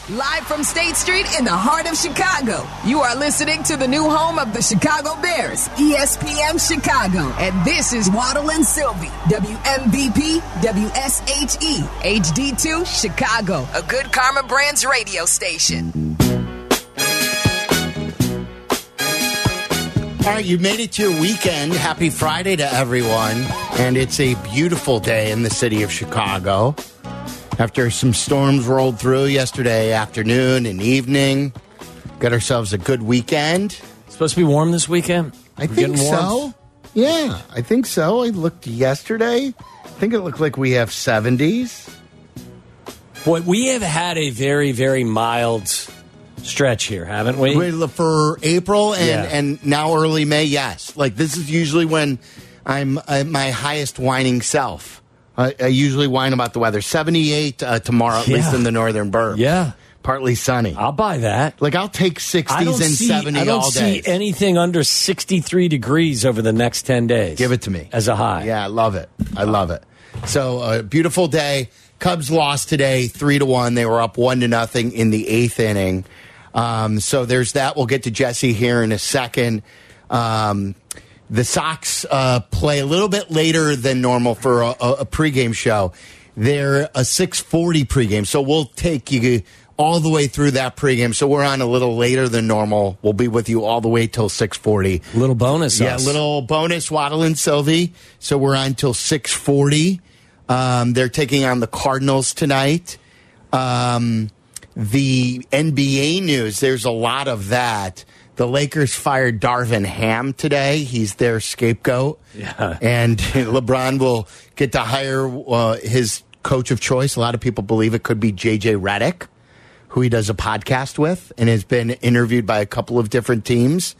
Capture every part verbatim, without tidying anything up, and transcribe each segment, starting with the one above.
Live from State Street in the heart of Chicago, you are listening to the new home of the Chicago Bears, E S P N Chicago. And this is Waddle and Sylvie, W M V P, W S H E, H D two, Chicago, a Good Karma Brands radio station. All right, you made it to your weekend. Happy Friday to everyone. And it's a beautiful day in the city of Chicago. After some storms rolled through yesterday afternoon and evening, got ourselves a good weekend. Supposed to be warm this weekend? I We're think so. Yeah, I think so. I looked yesterday. I think it looked like we have seventies. Boy, we have had a very, very mild stretch here, haven't we? For April and, yeah. and now early May, yes. Like, this is usually when I'm at my highest whining self. I, I usually whine about the weather. seventy-eight uh, tomorrow, at yeah. least in the northern burbs. Yeah. Partly sunny. I'll buy that. Like, I'll take sixties and see, seventy all day. I don't see anything under sixty-three degrees over the next ten days. Give it to me. As a high. Yeah, I love it. I love it. So, a uh, beautiful day. Cubs lost today three to one. They were up one to nothing in the eighth inning. Um, so, there's that. We'll get to Jesse here in a second. Um... The Sox uh, play a little bit later than normal for a, a pregame show. They're a six forty pregame, so we'll take you all the way through that pregame. So we're on a little later than normal. We'll be with you all the way till six forty. Little bonus. Yeah, us. little bonus, Waddle and Sylvie. So we're on till six forty. Um, they're taking on the Cardinals tonight. Um, the N B A news, there's a lot of that. The Lakers fired Darvin Ham today. He's their scapegoat. Yeah. And LeBron will get to hire uh, his coach of choice. A lot of people believe it could be J J Redick, who he does a podcast with and has been interviewed by a couple of different teams.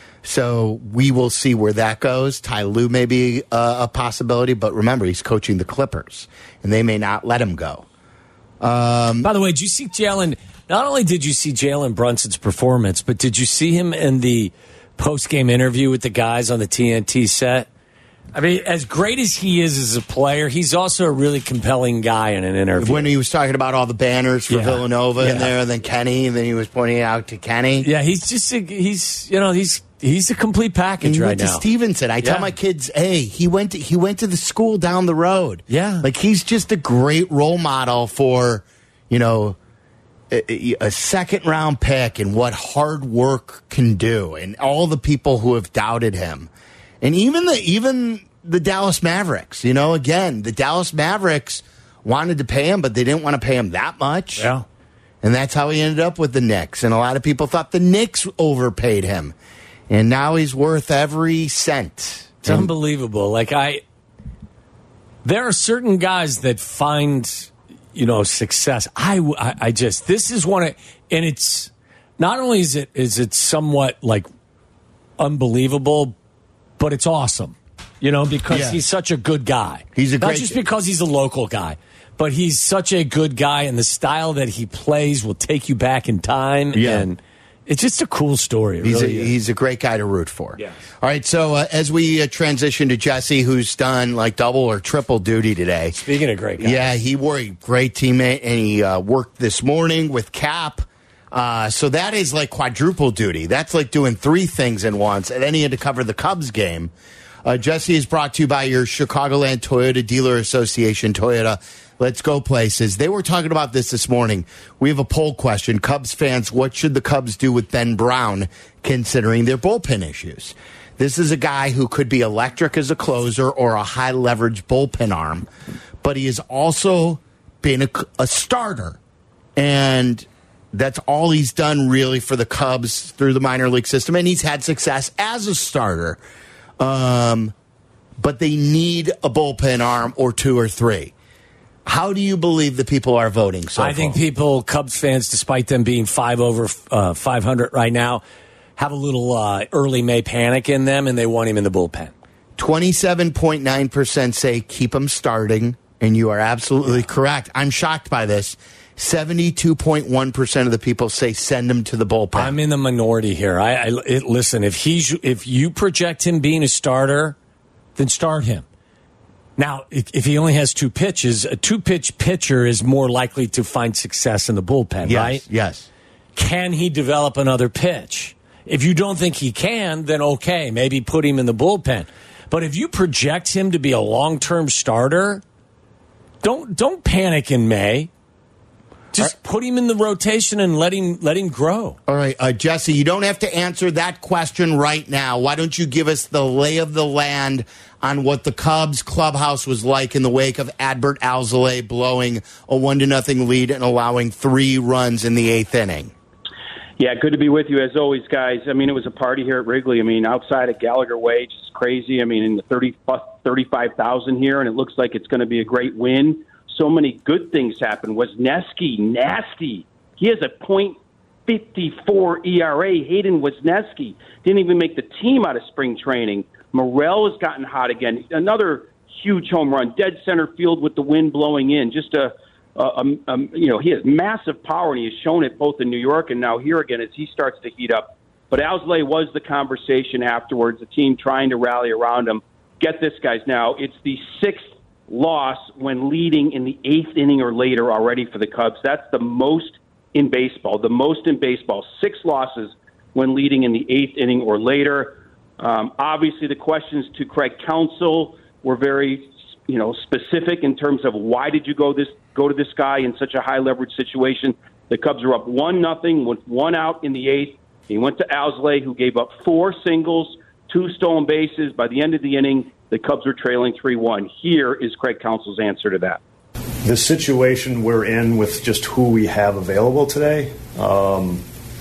So we will see where that goes. Ty Lue may be uh, a possibility, but remember, he's coaching the Clippers, and they may not let him go. Um, By the way, did you see Jalen? Not only did you see Jalen Brunson's performance, but did you see him in the post-game interview with the guys on the T N T set? I mean, as great as he is as a player, he's also a really compelling guy in an interview. When he was talking about all the banners for yeah. Villanova yeah. in there, and then Kenny, and then he was pointing out to Kenny. Yeah, he's just a, he's you know he's he's a complete package and he right went now. To Stevenson, I yeah. tell my kids, hey, he went to he went to the school down the road. Yeah, like he's just a great role model for you know. A, a second round pick and what hard work can do, and all the people who have doubted him, and even the even the Dallas Mavericks. You know, again, the Dallas Mavericks wanted to pay him, but they didn't want to pay him that much. Yeah, and that's how he ended up with the Knicks. And a lot of people thought the Knicks overpaid him, and now he's worth every cent. It's and, unbelievable. Like I, there are certain guys that find. You know, success. I, I, I just, this is one of, and it's, not only is it, is it somewhat like unbelievable, but it's awesome, you know, because yeah. he's such a good guy. He's a Not great, just because he's a local guy, but he's such a good guy, and the style that he plays will take you back in time. Yeah. And it's just a cool story. It he's, really a, is. he's a great guy to root for. Yes. All right, so uh, as we uh, transition to Jesse, who's done like double or triple duty today. Speaking of great guys. Yeah, he were a great teammate, and he uh, worked this morning with Cap. Uh, so that is like quadruple duty. That's like doing three things in once. And then he had to cover the Cubs game. Uh, Jesse is brought to you by your Chicagoland Toyota Dealer Association. Toyota, let's go places. They were talking about this this morning. We have a poll question. Cubs fans, what should the Cubs do with Ben Brown, considering their bullpen issues? This is a guy who could be electric as a closer or a high-leverage bullpen arm, but he has also been a, a starter. And that's all he's done, really, for the Cubs through the minor league system, and he's had success as a starter. Um, but they need a bullpen arm or two or three. How do you believe the people are voting so I far? think people, Cubs fans, despite them being five over uh, five hundred right now, have a little uh, early May panic in them, and they want him in the bullpen. twenty-seven point nine percent say keep him starting, and you are absolutely yeah. correct. I'm shocked by this. seventy-two point one percent of the people say send him to the bullpen. I'm in the minority here. I, I it, listen, if he's if you project him being a starter, then start him. Now, if he only has two pitches, a two-pitch pitcher is more likely to find success in the bullpen, yes, right? Yes. Can he develop another pitch? If you don't think he can, then okay, maybe put him in the bullpen. But if you project him to be a long-term starter, don't don't panic in May. Just put him in the rotation and let him let him grow. All right, uh, Jesse, you don't have to answer that question right now. Why don't you give us the lay of the land on what the Cubs clubhouse was like in the wake of Adbert Alzolay blowing a one to nothing lead and allowing three runs in the eighth inning? Yeah, good to be with you as always, guys. I mean, it was a party here at Wrigley. I mean, outside of Gallagher Way, just crazy. I mean, in the thirty, thirty-five thousand here, and it looks like it's going to be a great win. So many good things happened. Wisniewski, nasty. He has a point fifty-four E R A. Hayden Wisniewski didn't even make the team out of spring training. Morel has gotten hot again. Another huge home run, dead center field with the wind blowing in. Just a, a, a, a you know, he has massive power, and he has shown it both in New York and now here again as he starts to heat up. But Alzolay was the conversation afterwards, the team trying to rally around him. Get this, guys, now. It's the sixth loss when leading in the eighth inning or later already for the Cubs. That's the most in baseball, the most in baseball. Six losses when leading in the eighth inning or later. Um, obviously, the questions to Craig Counsell were very, you know, specific in terms of why did you go this go to this guy in such a high leverage situation. The Cubs were up one nothing with one out in the eighth. He went to Alzolay, who gave up four singles, two stolen bases. By the end of the inning, the Cubs were trailing three one. Here is Craig Counsell's answer to that. The situation we're in with just who we have available today, um,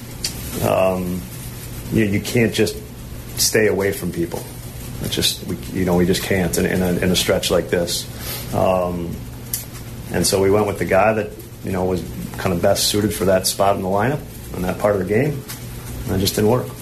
um, you, you can't just stay away from people. It's just, we, you know, we just can't in, in, a, in a stretch like this. Um, and so we went with the guy that, you know, was kind of best suited for that spot in the lineup and that part of the game. And it just didn't work.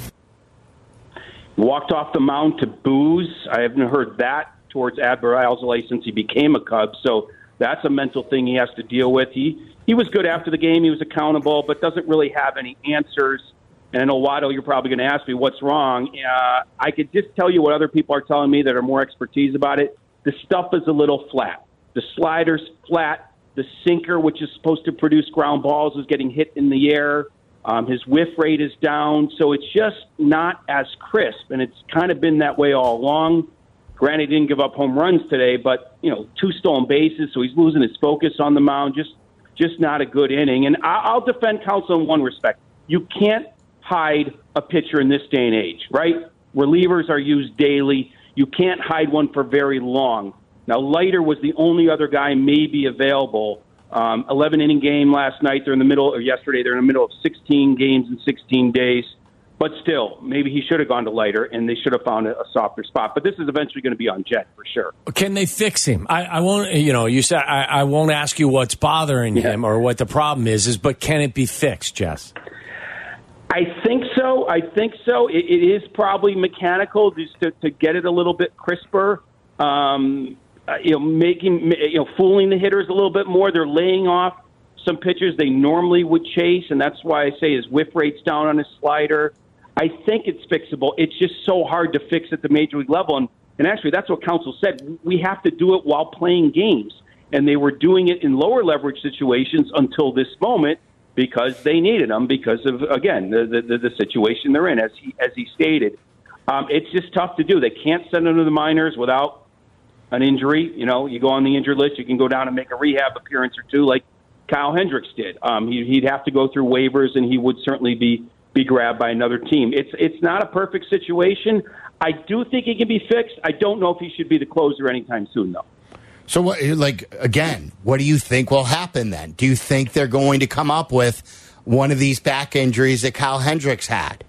Walked off the mound to booze. I haven't heard that towards Adbert Alzolay since he became a Cub. So that's a mental thing he has to deal with. He he was good after the game. He was accountable, but doesn't really have any answers. And I know, Waddle, you're probably going to ask me what's wrong. Uh, I could just tell you what other people are telling me that are more expertise about it. The stuff is a little flat. The slider's flat. The sinker, which is supposed to produce ground balls, is getting hit in the air. Um, his whiff rate is down, so it's just not as crisp, and it's kind of been that way all along. Granted, he didn't give up home runs today, but, you know, two stolen bases, so he's losing his focus on the mound. Just just not a good inning. And I'll defend Counsell in one respect. You can't hide a pitcher in this day and age, right? Relievers are used daily. You can't hide one for very long. Now, Leiter was the only other guy maybe available. Um, eleven-inning game last night. They're in the middle, or yesterday, they're in the middle of sixteen games in sixteen days. But still, maybe he should have gone to Leiter, and they should have found a, a softer spot. But this is eventually going to be on Jet for sure. Can they fix him? I, I won't. You know, you said I, I won't ask you what's bothering yeah. him or what the problem is. Is but can it be fixed, Jess? I think so. I think so. It, it is probably mechanical, just to, to get it a little bit crisper. Um, uh, you know, making you know, fooling the hitters a little bit more. They're laying off some pitchers they normally would chase, and that's why I say his whiff rate's down on his slider. I think it's fixable. It's just so hard to fix at the major league level. And, and actually, that's what Counsell said. We have to do it while playing games. And they were doing it in lower leverage situations until this moment because they needed them because of, again, the the, the situation they're in, as he, as he stated. Um, it's just tough to do. They can't send them to the minors without an injury. You know, you go on the injured list, you can go down and make a rehab appearance or two like Kyle Hendricks did. Um, he, he'd have to go through waivers, and he would certainly be be grabbed by another team. It's it's not a perfect situation. I do think he can be fixed. I don't know if he should be the closer anytime soon, though. So, what, like, again, what do you think will happen then? Do you think they're going to come up with one of these back injuries that Kyle Hendricks had?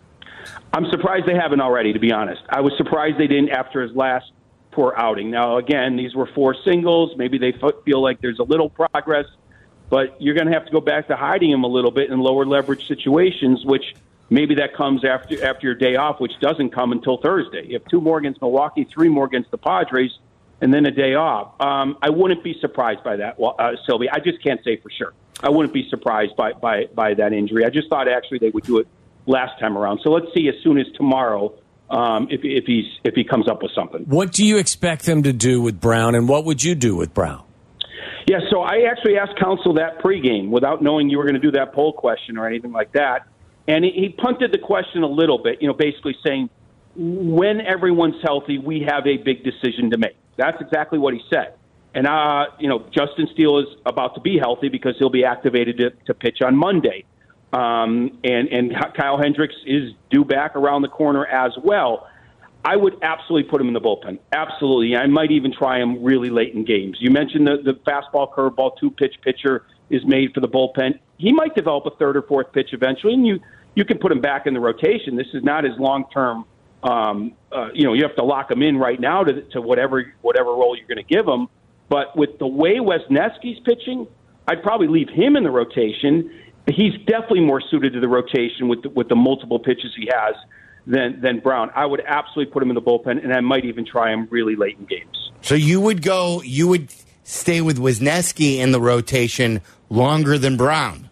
I'm surprised they haven't already, to be honest. I was surprised they didn't after his last poor outing. Now, again, these were four singles. Maybe they feel like there's a little progress. But you're going to have to go back to hiding him a little bit in lower leverage situations, which maybe that comes after after your day off, which doesn't come until Thursday. You have two more against Milwaukee, three more against the Padres, and then a day off. Um, I wouldn't be surprised by that, uh, Sylvie. I just can't say for sure. I wouldn't be surprised by, by, by that injury. I just thought actually they would do it last time around. So let's see as soon as tomorrow um, if, if he's if he comes up with something. What do you expect them to do with Brown, and what would you do with Brown? Yeah, so I actually asked Counsell that pregame without knowing you were going to do that poll question or anything like that. And he, he punted the question a little bit, you know, basically saying, when everyone's healthy, we have a big decision to make. That's exactly what he said. And, uh, you know, Justin Steele is about to be healthy because he'll be activated to, to pitch on Monday. Um, and, and Kyle Hendricks is due back around the corner as well. I would absolutely put him in the bullpen. Absolutely. I might even try him really late in games. You mentioned the, the fastball, curveball, two-pitch pitcher is made for the bullpen. He might develop a third or fourth pitch eventually, and you, you can put him back in the rotation. This is not his long-term, um, uh, you know, you have to lock him in right now to, to whatever whatever role you're going to give him. But with the way Wesneski's pitching, I'd probably leave him in the rotation. He's definitely more suited to the rotation with the, with the multiple pitches he has than than Brown. I would absolutely put him in the bullpen, and I might even try him really late in games. So you would go, you would stay with Wesneski in the rotation longer than Brown?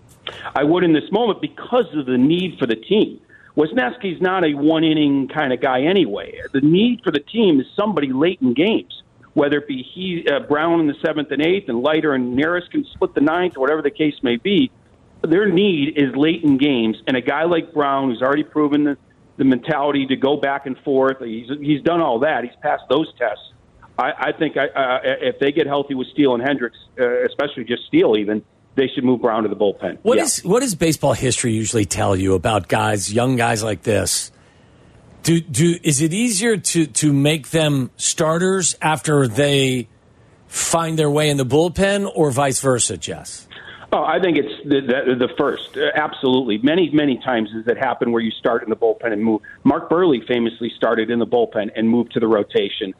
I would in this moment because of the need for the team. Wesneski's not a one-inning kind of guy anyway. The need for the team is somebody late in games, whether it be he, uh, Brown in the seventh and eighth, and Leiter and Neris can split the ninth, or whatever the case may be. Their need is late in games, and a guy like Brown, who's already proven the the mentality to go back and forth. He's he's done all that. He's passed those tests. I, I think I, uh, if they get healthy with Steele and Hendricks, uh, especially just Steele even, they should move Brown to the bullpen. What yeah. is what does baseball history usually tell you about guys, young guys like this? Do do is it easier to, to make them starters after they find their way in the bullpen, or vice versa, Jess? Oh, I think it's the, the, the first. Uh, absolutely. Many, many times does it happen where you start in the bullpen and move. Mark Burley famously started in the bullpen and moved to the rotation.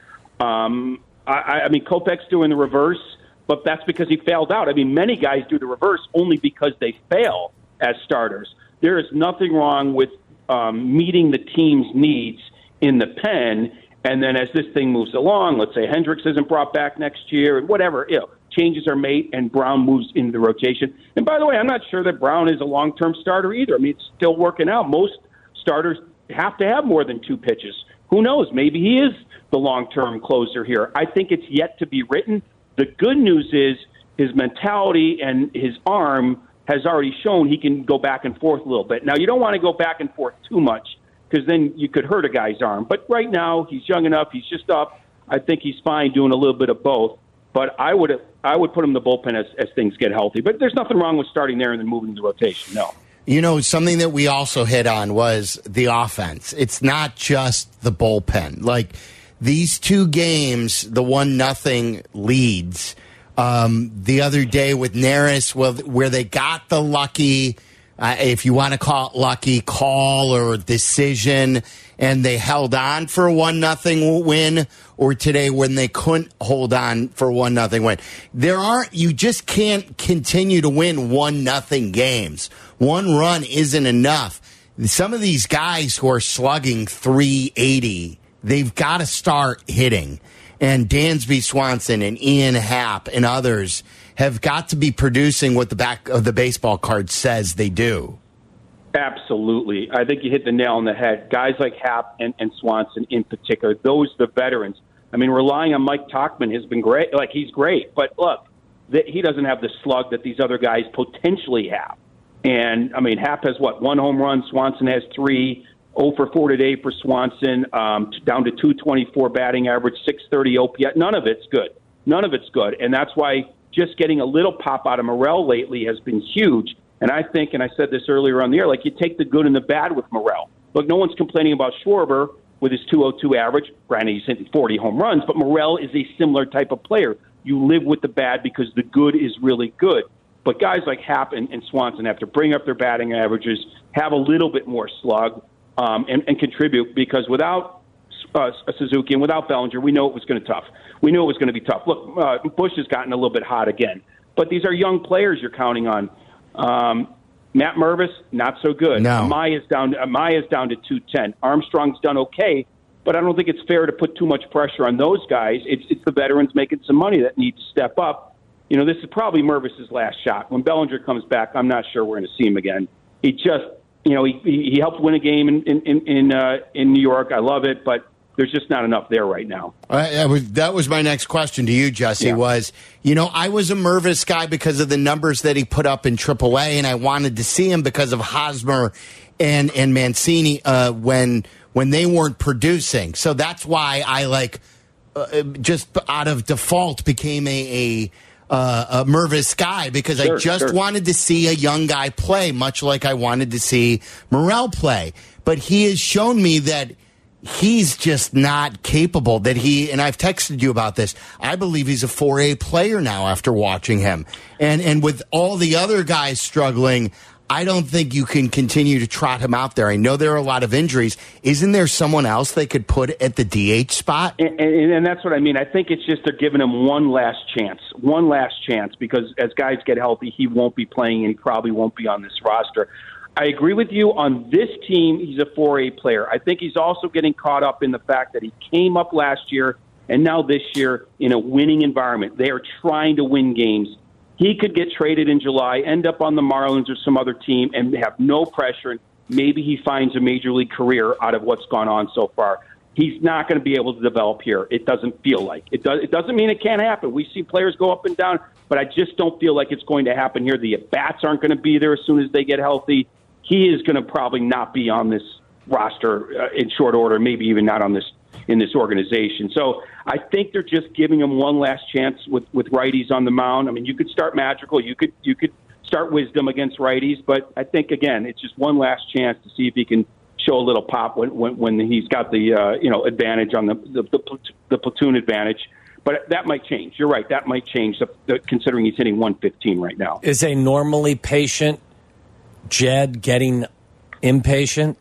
Um, I, I mean, Kopech's doing the reverse, but that's because he failed out. I mean, many guys do the reverse only because they fail as starters. There is nothing wrong with um, meeting the team's needs in the pen, and then as this thing moves along, let's say Hendricks isn't brought back next year, whatever, you know, changes are made, and Brown moves into the rotation. And by the way, I'm not sure that Brown is a long-term starter either. I mean, it's still working out. Most starters have to have more than two pitches. Who knows? Maybe he is the long-term closer here. I think it's yet to be written. The good news is his mentality and his arm has already shown he can go back and forth a little bit. Now, you don't want to go back and forth too much because then you could hurt a guy's arm. But right now, he's young enough. He's just up. I think he's fine doing a little bit of both. But I would I would put him in the bullpen as, as things get healthy. But there's nothing wrong with starting there and then moving to the rotation. No. You know, something that we also hit on was the offense. It's not just the bullpen. Like these two games, the one nothing leads. Um, the other day with Neris, well, where they got the lucky, uh, if you want to call it lucky, call or decision, and they held on for a one nothing win, or today when they couldn't hold on for a one nothing win. There aren't, you just can't continue to win one nothing games. One run isn't enough. Some of these guys who are slugging three eighty, they've got to start hitting. And Dansby Swanson and Ian Happ and others have got to be producing what the back of the baseball card says they do. Absolutely. I think you hit the nail on the head. Guys like Happ and, and Swanson in particular, those are the veterans. I mean, relying on Mike Tauchman has been great. Like, he's great. But, look, the, he doesn't have the slug that these other guys potentially have. And, I mean, Happ has, what, one home run. Swanson has three. oh for four today for Swanson, um, down to two twenty-four batting average, six thirty O P S. None of it's good. None of it's good. And that's why just getting a little pop out of Morel lately has been huge. And I think, and I said this earlier on the air, like you take the good and the bad with Morel. Look, no one's complaining about Schwarber with his two oh two average. Granted, he's hitting forty home runs, but Morel is a similar type of player. You live with the bad because the good is really good. But guys like Happ and, and Swanson have to bring up their batting averages, have a little bit more slug, um, and, and contribute, because without uh, Suzuki and without Bellinger, we know it was going to be tough. We knew it was going to be tough. Look, uh, Bush has gotten a little bit hot again. But these are young players you're counting on. Um, Matt Mervis, not so good. No. Amaya's down, Amaya's down to two ten. Armstrong's done okay, but I don't think it's fair to put too much pressure on those guys. It's, it's the veterans making some money that need to step up. You know, this is probably Mervis's last shot. When Bellinger comes back, I'm not sure we're going to see him again. He just, you know, he he helped win a game in in in, uh, in New York. I love it, but there's just not enough there right now. Uh, that, was, that was my next question to you, Jesse, yeah. was, you know, I was a Mervis guy because of the numbers that he put up in triple A, and I wanted to see him because of Hosmer and, and Mancini uh, when when they weren't producing. So that's why I, like, uh, just out of default became a, a, uh, a Mervis guy, because sure, I just sure. wanted to see a young guy play, much like I wanted to see Morel play. But he has shown me that he's just not capable, that he, and I've texted you about this, I believe he's a four A player now after watching him. And and with all the other guys struggling, I don't think you can continue to trot him out there. I know there are a lot of injuries. Isn't there someone else they could put at the D H spot? And, and, and that's what I mean. I think it's just they're giving him one last chance, one last chance, because as guys get healthy, he won't be playing and he probably won't be on this roster. I agree with you on this team. He's a four A player. I think he's also getting caught up in the fact that he came up last year and now this year in a winning environment. They are trying to win games. He could get traded in July, end up on the Marlins or some other team, and have no pressure. And maybe he finds a major league career out of what's gone on so far. He's not going to be able to develop here. It doesn't feel like. It, does, it doesn't mean it can't happen. We see players go up and down, but I just don't feel like it's going to happen here. The at-bats aren't going to be there as soon as they get healthy. He is going to probably not be on this roster uh, in short order, maybe even not on this in this organization. So I think they're just giving him one last chance with, with righties on the mound. I mean, you could start Magical, you could you could start Wisdom against righties, but I think again it's just one last chance to see if he can show a little pop when when, when he's got the uh, you know advantage on the the, the the platoon advantage. But that might change. You're right. That might change, the, the, considering he's hitting one fifteen right now. Is a normally patient Jed getting impatient?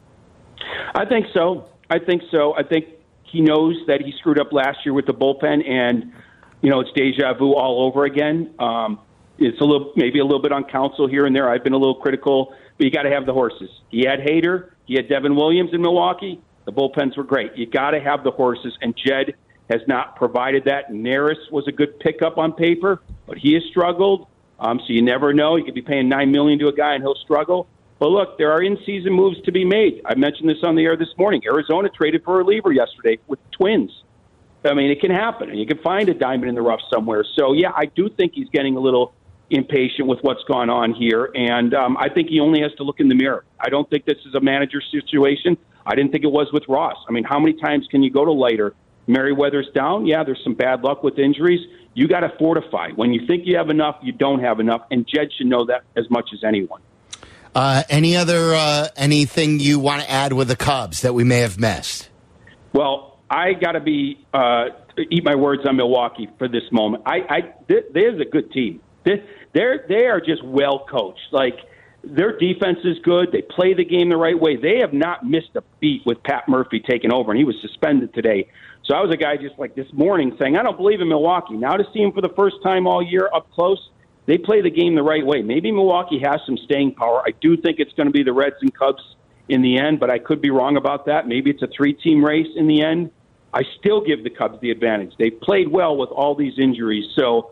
I think so. I think so. I think he knows that he screwed up last year with the bullpen, and you know it's deja vu all over again. Um, it's a little, maybe a little bit on Counsell here and there. I've been a little critical, but you got to have the horses. He had Hader, he had Devin Williams in Milwaukee. The bullpens were great. You got to have the horses, and Jed has not provided that. Neris was a good pickup on paper, but he has struggled. Um, so you never know. You could be paying nine million dollars to a guy and he'll struggle. But look, there are in-season moves to be made. I mentioned this on the air this morning. Arizona traded for a reliever yesterday with the Twins. I mean, it can happen. You can find a diamond in the rough somewhere. So, yeah, I do think he's getting a little impatient with what's gone on here. And um, I think he only has to look in the mirror. I don't think this is a manager situation. I didn't think it was with Ross. I mean, how many times can you go to Leiter? Merriweather's down. Yeah, there's some bad luck with injuries. You got to fortify. When you think you have enough, you don't have enough, and Jed should know that as much as anyone. Uh, any other uh, anything you want to add with the Cubs that we may have missed? Well, I got to be uh, eat my words on Milwaukee for this moment. I, I there's a good team. They they're they are just well coached. Like their defense is good. They play the game the right way. They have not missed a beat with Pat Murphy taking over, and he was suspended today. So I was a guy just like this morning saying, I don't believe in Milwaukee. Now to see him for the first time all year up close, they play the game the right way. Maybe Milwaukee has some staying power. I do think it's going to be the Reds and Cubs in the end, but I could be wrong about that. Maybe it's a three-team race in the end. I still give the Cubs the advantage. They played well with all these injuries. So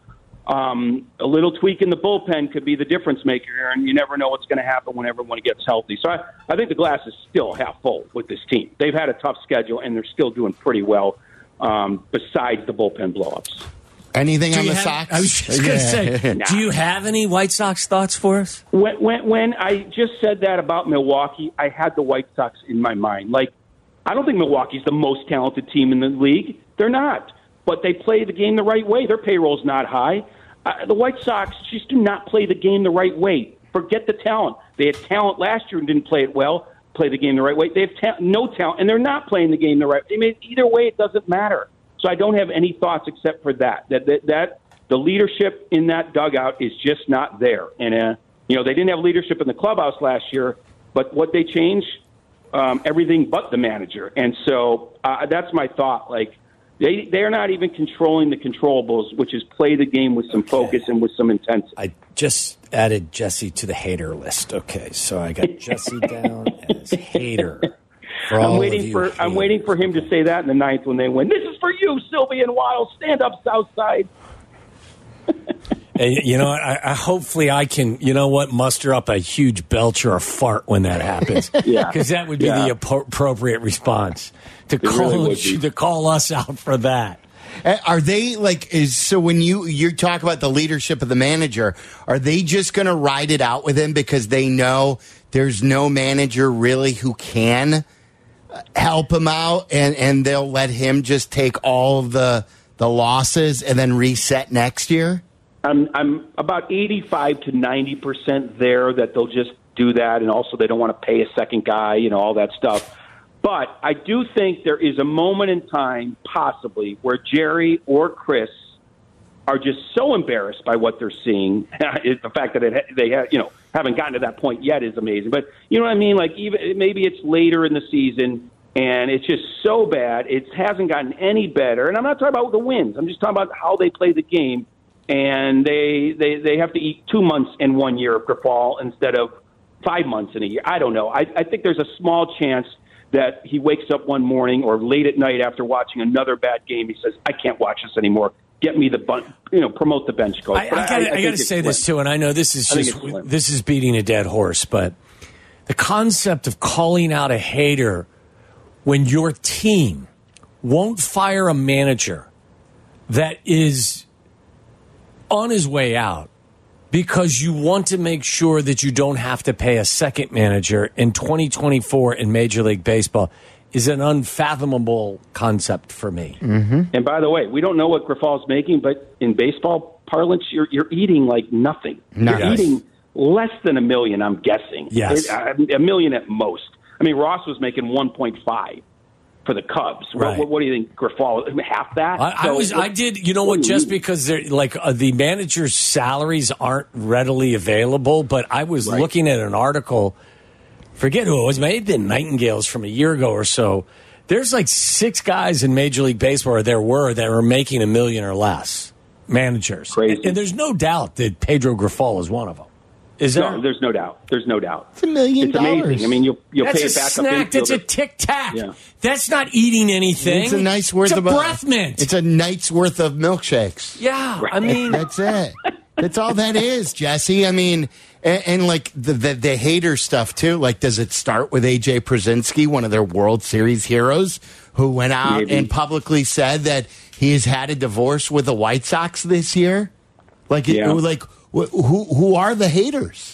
um, a little tweak in the bullpen could be the difference maker here, and you never know what's going to happen when everyone gets healthy. So I, I think the glass is still half full with this team. They've had a tough schedule, and they're still doing pretty well. Um, besides the bullpen blowups. Anything do on the have, Sox? I was just going to say, nah. Do you have any White Sox thoughts for us? When, when, when I just said that about Milwaukee, I had the White Sox in my mind. Like, I don't think Milwaukee's the most talented team in the league. They're not. But they play the game the right way. Their payroll's not high. Uh, the White Sox just do not play the game the right way. Forget the talent. They had talent last year and didn't play it well. Play the game the right way. They have ta- no talent, and they're not playing the game the right way. I mean, either way, it doesn't matter. So I don't have any thoughts except for that, that, that, that the leadership in that dugout is just not there. And, uh, you know, they didn't have leadership in the clubhouse last year, but what they changed, um, everything but the manager. And so uh, that's my thought. Like, they, they're not even controlling the controllables, which is play the game with some okay. focus and with some intensity. I just added Jesse to the hater list. Okay, so I got Jesse down as hater. For I'm waiting for haters. I'm waiting for him to say that in the ninth when they win. This is for you, Sylvia and Wild. Stand up, Southside. Hey, you know what? I, I, hopefully I can, you know what, muster up a huge belch or a fart when that happens. Yeah. Because that would be Yeah. the appro- appropriate response to really call would be. to call us out for that. Uh, Are they like is so when you you talk about the leadership of the manager, are they just going to ride it out with him because they know there's no manager really who can help him out, and and they'll let him just take all of the the losses and then reset next year? I'm I'm about eighty-five to ninety percent there that they'll just do that, and also they don't want to pay a second guy, you know, all that stuff. But I do think there is a moment in time, possibly, where Jerry or Chris are just so embarrassed by what they're seeing. The fact that it, they have, you know, haven't gotten to that point yet is amazing. But you know what I mean? Like even maybe it's later in the season, and it's just so bad. It hasn't gotten any better. And I'm not talking about the wins. I'm just talking about how they play the game. And they they, they have to eat two months in one year of Grifol instead of five months in a year. I don't know. I, I think there's a small chance that he wakes up one morning or late at night after watching another bad game. He says, I can't watch this anymore. Get me the bun- you know, promote the bench coach. I, I got to say Flynn. this too, and I know this is I think just it's Flynn. this is beating a dead horse, but the concept of calling out a hater when your team won't fire a manager that is on his way out because you want to make sure that you don't have to pay a second manager in twenty twenty-four in Major League Baseball is an unfathomable concept for me. Mm-hmm. And by the way, we don't know what Grifol's making, but in baseball parlance, you're you're eating like nothing. Nice. You're eating less than a million, I'm guessing. Yes. It, uh, a million at most. I mean, Ross was making one point five for the Cubs. Right. What, what do you think, Grifol? Half that? I, I So was, what- I did. You know what what? do you Just mean? because they're like uh, the managers' salaries aren't readily available, but I was Right. looking at an article. Forget who it was. Maybe the Nightingales from a year ago or so. There's like six guys in Major League Baseball, or there were, that were making a million or less. Managers, Crazy. and, and there's no doubt that Pedro Grifol is one of them. Is there? No, there's no doubt. There's no doubt. It's a million It's amazing. dollars. I mean, you'll you'll That's pay a a backup snack. That's a infielder. tic tac. Yeah. That's not eating anything. It's a nice worth it's a of breath mint. It's a night's worth of milkshakes. yeah, I mean, That's it. That's all that is, Jesse. I mean, and, and like the, the the hater stuff too. Like, does it start with A J Przinsky, one of their World Series heroes, who went out Maybe. and publicly said that he has had a divorce with the White Sox this year? Like, it, Yeah. like wh- who who are the haters?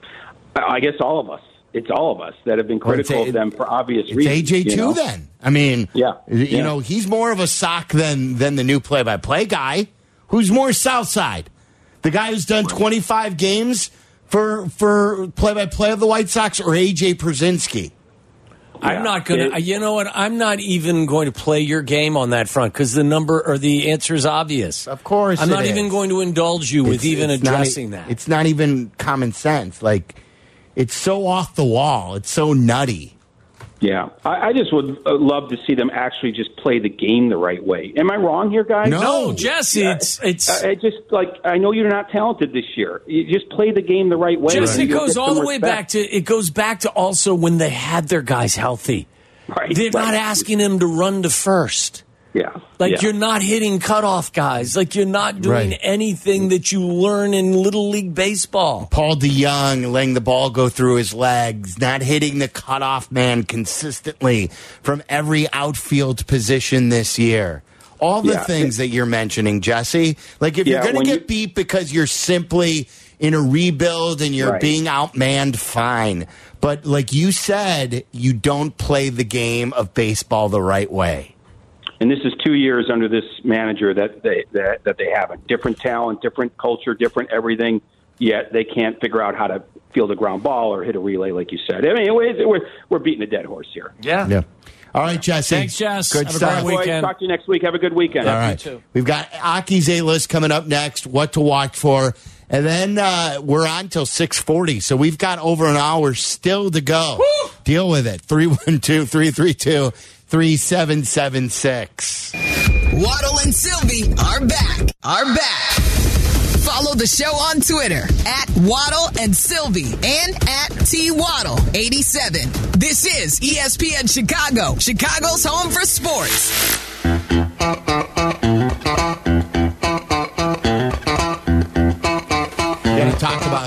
I guess all of us. It's all of us that have been critical Well, it's a- of them for obvious It's reasons. A J you too. know? Then I mean, Yeah. you Yeah. know, he's more of a sock than than the new play by play guy. Who's more South Side? The guy who's done twenty-five games for for play by play of the White Sox, or A J Przinsky? I'm Yeah. not going It- to. You know what? I'm not even going to play your game on that front because the number or the answer is obvious. Of course I'm it not is. even going to indulge you with It's- even it's not- addressing that. It's not even common sense. Like, it's so off the wall. It's so nutty. Yeah, I, I just would uh, love to see them actually just play the game the right way. Am I wrong here, guys? No. no, Jesse, it's it's. I I just like I know you're not talented this year. You just play the game the right way. Jesse, and it you'll goes get all some the way respect. back to it goes back to also when they had their guys healthy. Right, They're right. not asking them to run to first. Yeah, Like yeah. you're not hitting cutoff guys. Like you're not doing Right. anything that you learn in Little League Baseball. Paul DeYoung letting the ball go through his legs, not hitting the cutoff man consistently from every outfield position this year. All the Yeah. things that you're mentioning, Jesse. Like, if Yeah, you're going when to you- get beat because you're simply in a rebuild and you're Right. being outmanned, fine. But like you said, you don't play the game of baseball the right way. And this is two years under this manager that they that, that they haven't. Different talent, different culture, different everything. Yet they can't figure out how to field a ground ball or hit a relay, like you said. I mean, we're we're, we're beating a dead horse here. Yeah. Yeah. All right, Jesse. Thanks, Jess. Good Have a stuff. great Boys, weekend. talk to you next week. Have a good weekend. All right. too. We've got Aki's A-List coming up next, what to watch for. And then uh, we're on till six forty, so we've got over an hour still to go. Woo! Deal with it. three one two, three three two, three seven seven six. Waddle and Sylvie are back. Are back. Follow the show on Twitter at Waddle and Sylvie and at T Waddle eighty-seven. This is E S P N Chicago, Chicago's home for sports.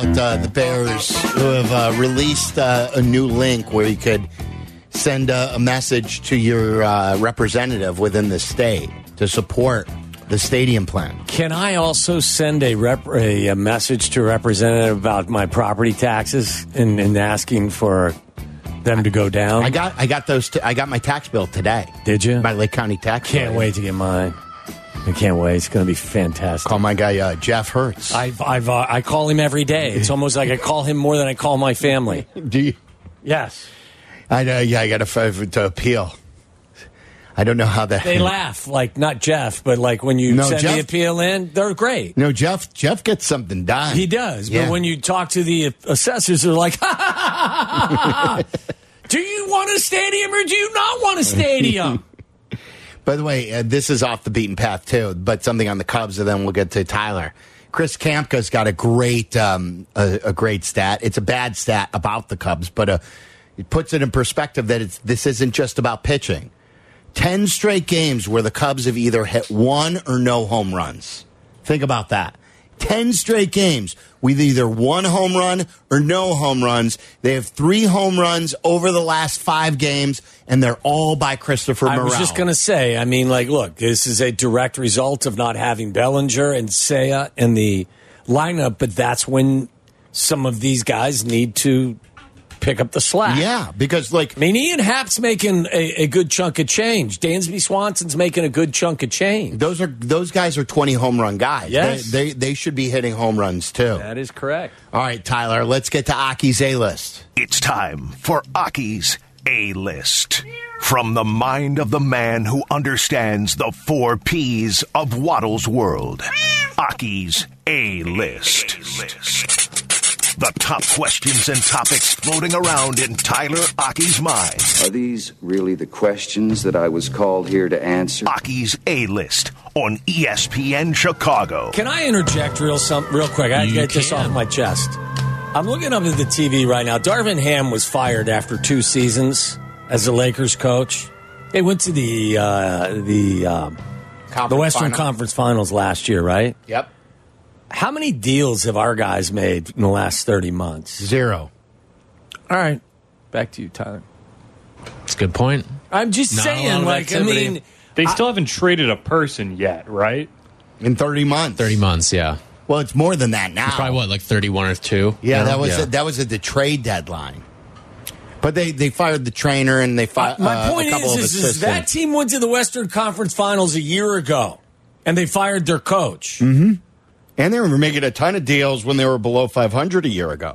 about uh, the Bears who have uh, released uh, a new link where you could send a, a message to your uh, representative within the state to support the stadium plan. Can I also send a, rep- a, a message to a representative about my property taxes and, and asking for them to go down? I got I got those. T- I got my tax bill today. Did you? My Lake County tax. Can't bill. wait to get mine. I can't wait. It's going to be fantastic. Call my guy uh, Jeff Hertz. I've, I've, uh, I call him every day. It's almost like I call him more than I call my family. Do you? Yes. I know. Yeah, I got to to appeal. I don't know how that. They laugh, like not Jeff, but like when you No, send Jeff- the appeal in, they're great. No, Jeff. Jeff gets something done. He does, Yeah. but when you talk to the assessors, they're like, ha, ha, ha, ha, ha. Do you want a stadium or do you not want a stadium? By the way, uh, this is off the beaten path too, but something on the Cubs, and then we'll get to Tyler. Chris Kampka's got a great, um, a, a great stat. It's a bad stat about the Cubs, but uh, it puts it in perspective that it's this isn't just about pitching. Ten straight games where the Cubs have either hit one or no home runs. Think about that. Ten straight games with either one home run or no home runs. They have three home runs over the last five games, and they're all by Christopher I Morel. was just going to say, I mean, like, look, this is a direct result of not having Bellinger and Seiya in the lineup, but that's when some of these guys need to pick up the slack. Yeah, because, like, I mean, Ian Happ's making a, a good chunk of change. Dansby Swanson's making a good chunk of change. those are those guys are twenty home run guys. Yes. They, they, they should be hitting home runs, too. That is correct. All right, Tyler, let's get to Aki's A-list. It's time for Aki's A-List. From the mind of the man who understands the four P's of Waddle's world. Aki's A-List. The top questions and topics floating around in Tyler Aki's mind. Are these really the questions that I was called here to answer? Aki's A-List on E S P N Chicago. Can I interject real some real quick? I have to You get this can. off my chest. I'm looking up at the T V right now. Darvin Ham was fired after two seasons as the Lakers coach. They went to the uh, the uh, the Western Final. Conference Finals last year, right? Yep. How many deals have our guys made in the last thirty months? Zero. All right, back to you, Tyler. That's a good point. I'm just Not a lot saying, of like, activity. I mean, They still haven't traded a person yet, right? In thirty months. thirty months, yeah. Well, it's more than that now. Probably what, like thirty-one or two? Yeah, now? that was Yeah. A, that was at the trade deadline. But they, they fired the trainer and they fired my uh, point a couple is, of is, is assistants. that team went to the Western Conference Finals a year ago, and they fired their coach. Mm-hmm. And they were making a ton of deals when they were below five hundred a year ago.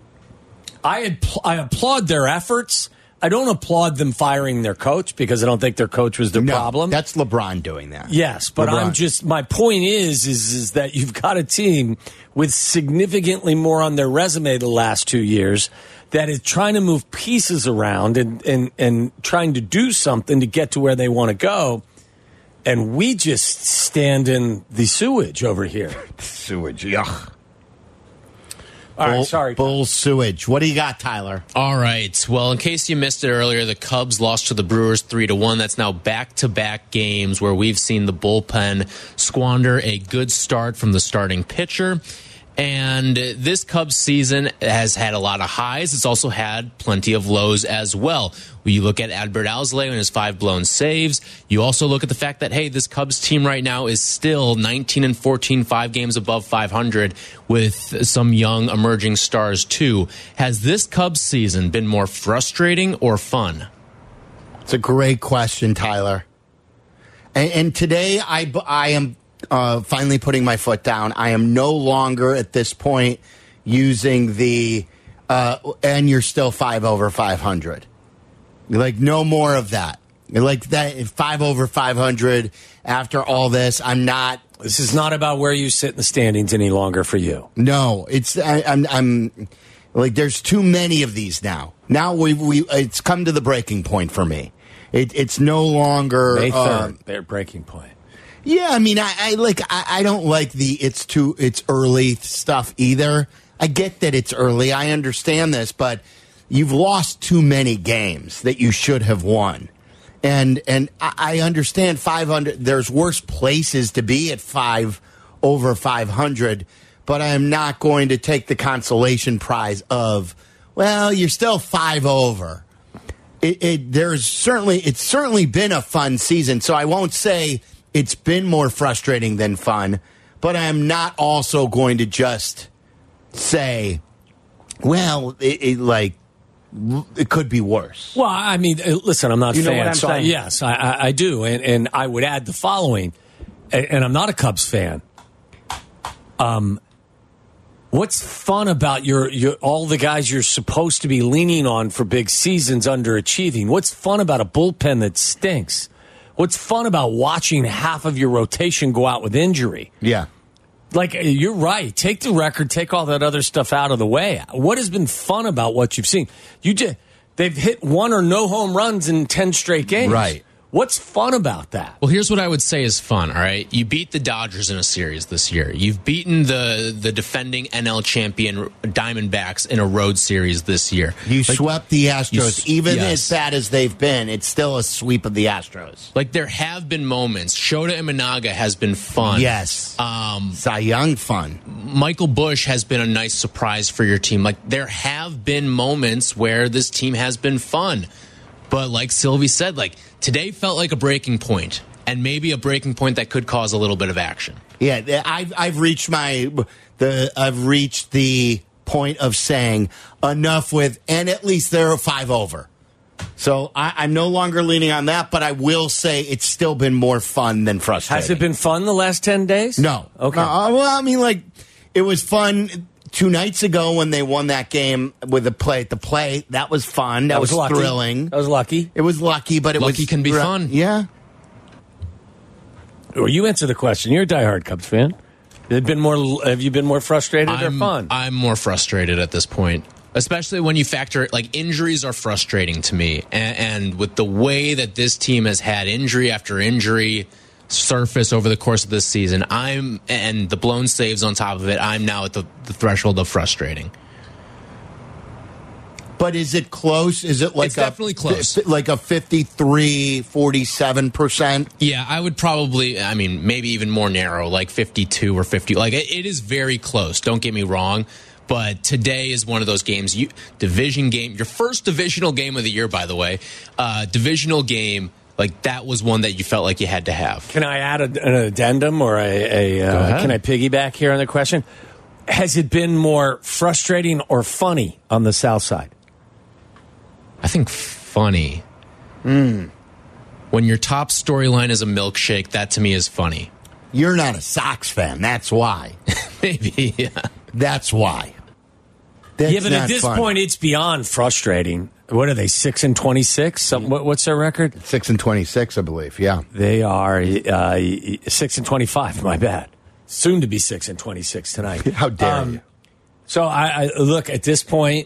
I had, I applaud their efforts. I don't applaud them firing their coach because I don't think their coach was the No, problem. that's LeBron doing that. Yes, but LeBron. I'm just my point is is is that you've got a team with significantly more on their resume the last two years that is trying to move pieces around and and and trying to do something to get to where they want to go. And we just stand in the sewage over here. Sewage, yuck. All right, Bull, sorry. Bull sewage. What do you got, Tyler? All right. Well, in case you missed it earlier, the Cubs lost to the Brewers three to one. That's now back-to-back games where we've seen the bullpen squander a good start from the starting pitcher. And this Cubs season has had a lot of highs. It's also had plenty of lows as well. When you look at Adbert Alzolay and his five blown saves, you also look at the fact that, hey, this Cubs team right now is still nineteen and fourteen, five games above five hundred with some young emerging stars too. Has this Cubs season been more frustrating or fun? It's a great question, Tyler. And, and today I, I am uh, finally putting my foot down. I am no longer at this point using the, uh, and you're still five over five hundred. Like, no more of that. Like, that five over five hundred after all this, I'm not. This is not about where you sit in the standings any longer for you. No, it's, I, I'm, I'm, like, there's too many of these now. Now we, we, it's come to the breaking point for me. It, it's no longer. May third, uh, their breaking point. Yeah, I mean, I, I like, I, I don't like the it's too, it's early stuff either. I get that it's early. I understand this, but you've lost too many games that you should have won. And, and I, I understand five hundred, there's worse places to be at five over five hundred, but I am not going to take the consolation prize of, well, you're still five over. It, it there's certainly it's certainly been a fun season, so I won't say it's been more frustrating than fun, but I'm not also going to just say, well, it, it like it could be worse. Well, I mean, listen, I'm not you a fan. Know what I'm so saying? Yes, I, I, I do, and and I would add the following, and, and I'm not a Cubs fan. Um. What's fun about your, your all the guys you're supposed to be leaning on for big seasons underachieving? What's fun about a bullpen that stinks? What's fun about watching half of your rotation go out with injury? Yeah. Like, you're right. Take the record, take all that other stuff out of the way. What has been fun about what you've seen? You just, they've hit one or no home runs in ten straight games. Right. What's fun about that? Well, here's what I would say is fun, all right? You beat the Dodgers in a series this year. You've beaten the the defending N L champion Diamondbacks in a road series this year. You like, swept the Astros. You, Even yes. as bad as they've been, it's still a sweep of the Astros. Like, there have been moments. Shota Imanaga has been fun. Yes. Um, Cy Young fun. Michael Busch has been a nice surprise for your team. Like, there have been moments where this team has been fun. But like Sylvie said, like, today felt like a breaking point, and maybe a breaking point that could cause a little bit of action. Yeah, I've I've reached my the I've reached the point of saying enough with, and at least they're five over. So I, I'm no longer leaning on that, but I will say it's still been more fun than frustrating. Has it been fun the last ten days? No. Okay. Uh, well, I mean, like, it was fun two nights ago when they won that game with the play at the plate. That was fun. That, That was was, lucky. thrilling. That was lucky. It was lucky, but it Lucky was can be fun. Yeah. Well, you answer the question. You're a diehard Cubs fan. Have been more? Have you been more frustrated I'm, or fun? I'm more frustrated at this point, especially when you factor like injuries are frustrating to me, and, and with the way that this team has had injury after injury surface over the course of this season, I'm and the blown saves on top of it. I'm now at the, the threshold of frustrating. But is it close? Is it like It's a, definitely close. Like a fifty-three, forty-seven percent? Yeah, I would probably, I mean, maybe even more narrow, like fifty-two or fifty. Like, it, it is very close, don't get me wrong. But today is one of those games, you division game, your first divisional game of the year, by the way, uh, divisional game, like that was one that you felt like you had to have. Can I add a, an addendum or a, a uh, can I piggyback here on the question? Has it been more frustrating or funny on the South Side? I think funny. Mm. When your top storyline is a milkshake, that to me is funny. You're not a Sox fan. That's why. Maybe, yeah. That's why. That's yeah, but at not this fun. point, it's beyond frustrating. What are they, six and twenty-six? Some, what, what's their record? Six and twenty-six, I believe, yeah. They are uh, six and twenty-five, my bad. Soon to be six and twenty-six tonight. How dare um, you? So, I, I look, at this point,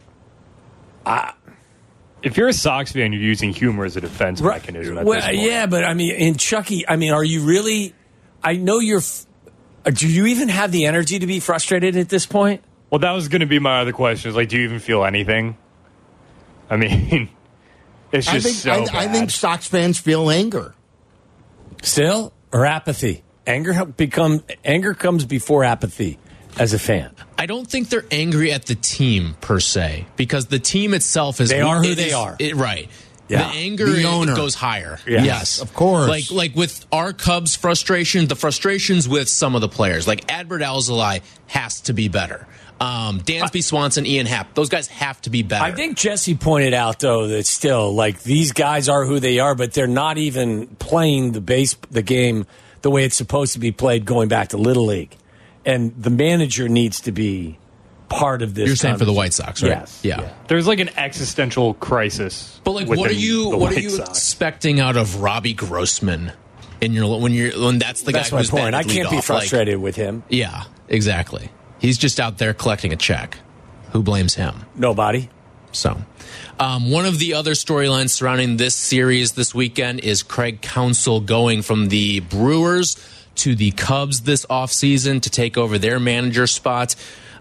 I... If you're a Sox fan, you're using humor as a defense Right. mechanism at Well, this point. yeah, but I mean, in Chucky, I mean, are you really? I know you're. f- Do you even have the energy to be frustrated at this point? Well, that was going to be my other question. Is like, do you even feel anything? I mean, it's I just think, so I, bad. I think Sox fans feel anger. Still, or apathy? Anger help become anger comes before apathy as a fan. I don't think they're angry at the team per se, because the team itself is They are who it they is- are. it- right. Yeah. The anger The it- owner. it goes higher. Yes. Yes, of course. Like like with our Cubs frustration, the frustrations with some of the players, like Adbert Alzolay has to be better. Um, Dansby Swanson, Ian Happ, those guys have to be better. I think Jesse pointed out though that still, like, these guys are who they are, but they're not even playing the base the game the way it's supposed to be played going back to Little League, and the manager needs to be part of this. You're saying for the conversation. White Sox, right? Yes. Yeah. There's like an existential crisis. But like, what are within you the what are White you Sox. expecting out of Robbie Grossman in your when you're when that's the That's guy my who's point. I batted can't be leadoff? frustrated Like, with him. yeah, exactly. He's just out there collecting a check. Who blames him? Nobody. So, um, one of the other storylines surrounding this series this weekend is Craig Counsell going from the Brewers to the Cubs this offseason to take over their manager spot.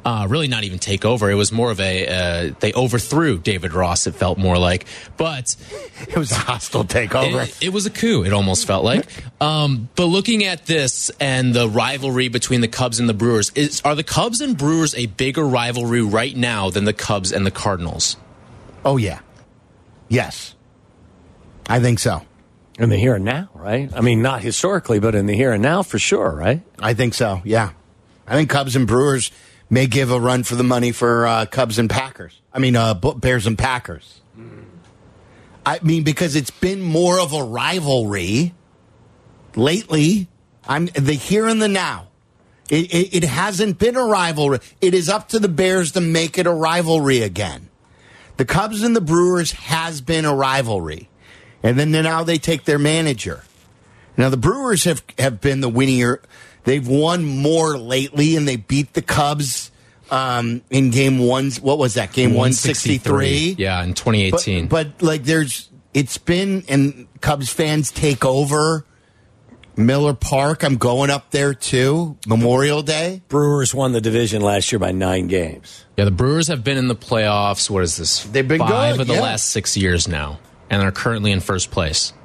Uh, really not even take over. It was more of a, uh, they overthrew David Ross, it felt more like. But it was a hostile takeover. It, it was a coup, it almost felt like. Um, but looking at this and the rivalry between the Cubs and the Brewers, is, are the Cubs and Brewers a bigger rivalry right now than the Cubs and the Cardinals? Oh, yeah. Yes. I think so. In the here and now, right? I mean, not historically, but in the here and now for sure, right? I think so, yeah. I think Cubs and Brewers may give a run for the money for uh, Cubs and Packers. I mean, uh, Bears and Packers. Mm. I mean, because it's been more of a rivalry lately. I'm the here and the now. It, it, it hasn't been a rivalry. It is up to the Bears to make it a rivalry again. The Cubs and the Brewers has been a rivalry. And then now they take their manager. Now, the Brewers have, have been the winner. They've won more lately, and they beat the Cubs um, in game one. What was that? Game one sixty-three? Yeah, in twenty eighteen. But, but, like, there's, it's been, and Cubs fans take over Miller Park. I'm going up there, too. Memorial Day. Brewers won the division last year by nine games. Yeah, the Brewers have been in the playoffs. What is this? They've been Five good, of the yeah. last six years now, and are currently in first place.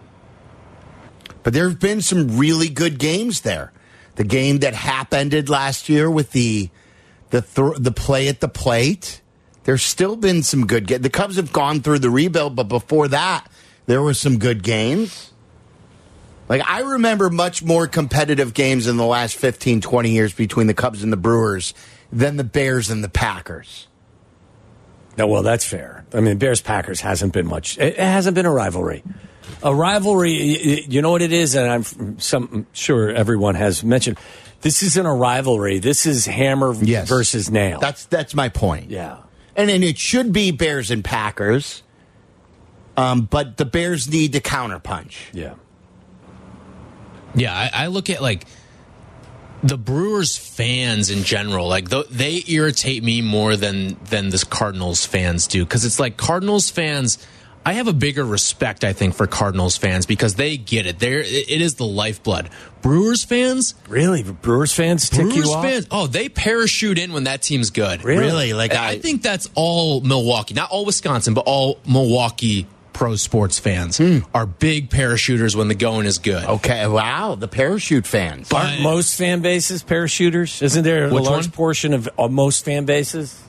But there have been some really good games there. The game that Hap ended last year with the the th- the play at the plate. There's still been some good games. The Cubs have gone through the rebuild, but before that, there were some good games. Like, I remember much more competitive games in the last fifteen, twenty years between the Cubs and the Brewers than the Bears and the Packers. No, well, that's fair. I mean, Bears-Packers hasn't been much. It hasn't been a rivalry. A rivalry, you know what it is, and I'm some, sure everyone has mentioned, this isn't a rivalry. This is hammer yes. versus nail. That's that's my point. Yeah. And, and it should be Bears and Packers, um, but the Bears need to counterpunch. Yeah. Yeah, I, I look at, like, the Brewers fans in general, like, th- they irritate me more than, than the Cardinals fans do, because it's like Cardinals fans... I have a bigger respect, I think, for Cardinals fans because they get it. They're, it is the lifeblood. Brewers fans? Really? Brewers fans tick Brewers you off? fans? Oh, they parachute in when that team's good. Really? Really? Like I, I, I think that's all Milwaukee. Not all Wisconsin, but all Milwaukee pro sports fans hmm. are big parachuters when the going is good. Okay, wow, the parachute fans. But- Aren't most fan bases parachuters? Isn't there a Which large one? portion of uh, most fan bases?